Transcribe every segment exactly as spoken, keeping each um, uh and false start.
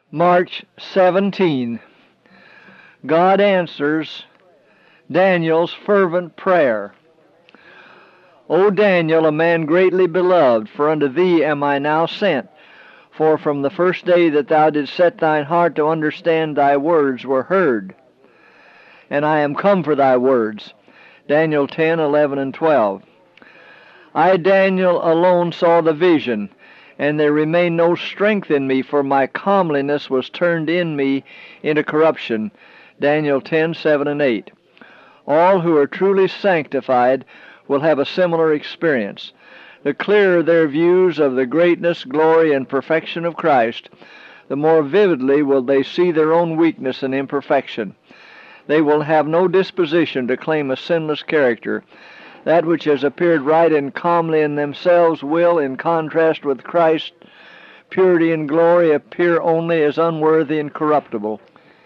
March seventeenth. God answers Daniel's fervent prayer. O Daniel, a man greatly beloved, for unto thee am I now sent. For from the first day that thou didst set thine heart to understand, thy words were heard, and I am come for thy words. Daniel ten, eleven, and twelve. I, Daniel, alone saw the vision, and there remained no strength in me, for my comeliness was turned in me into corruption. Daniel ten, seven, and eight. All who are truly sanctified will have a similar experience. The clearer their views of the greatness, glory, and perfection of Christ, the more vividly will they see their own weakness and imperfection. They will have no disposition to claim a sinless character. That which has appeared right and comely in themselves will, in contrast with Christ's purity and glory, appear only as unworthy and corruptible.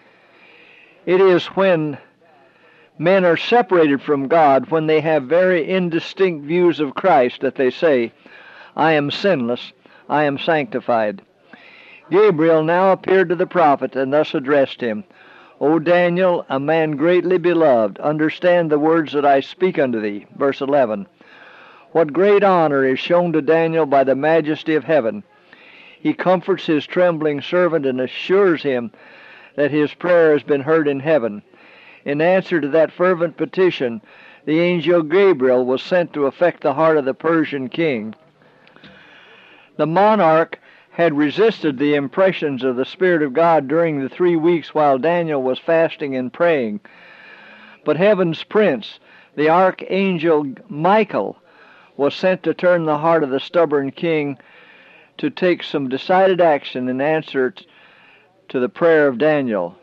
It is when men are separated from God, when they have very indistinct views of Christ, that they say, I am sinless, I am sanctified. Gabriel now appeared to the prophet and thus addressed him, O Daniel, a man greatly beloved, understand the words that I speak unto thee. Verse eleven. What great honor is shown to Daniel by the majesty of heaven! He comforts his trembling servant and assures him that his prayer has been heard in heaven. In answer to that fervent petition, the angel Gabriel was sent to affect the heart of the Persian king. The monarch had resisted the impressions of the Spirit of God during the three weeks while Daniel was fasting and praying. But heaven's prince, the archangel Michael, was sent to turn the heart of the stubborn king to take some decided action in answer to the prayer of Daniel.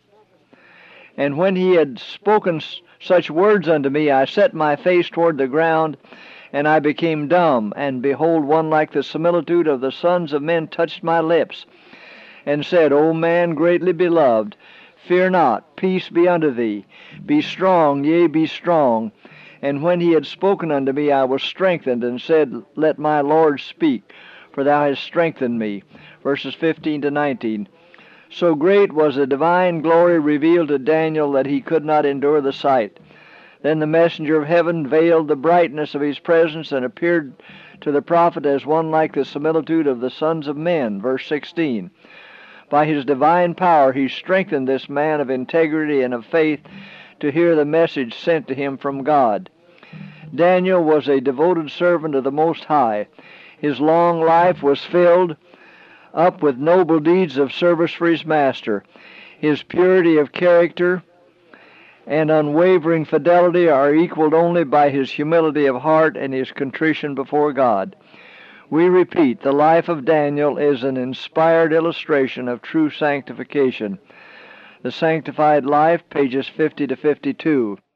And when he had spoken such words unto me, I set my face toward the ground, and I became dumb, and behold, one like the similitude of the sons of men touched my lips, and said, O man greatly beloved, fear not, peace be unto thee. Be strong, yea, be strong. And when he had spoken unto me, I was strengthened, and said, Let my Lord speak, for thou hast strengthened me. Verses fifteen to nineteen. So great was the divine glory revealed to Daniel that he could not endure the sight. Then the messenger of heaven veiled the brightness of his presence and appeared to the prophet as one like the similitude of the sons of men. Verse sixteen. By his divine power he strengthened this man of integrity and of faith to hear the message sent to him from God. Daniel was a devoted servant of the Most High. His long life was filled up with noble deeds of service for his master. His purity of character and unwavering fidelity are equaled only by his humility of heart and his contrition before God. We repeat, the life of Daniel is an inspired illustration of true sanctification. The Sanctified Life, pages fifty to fifty-two.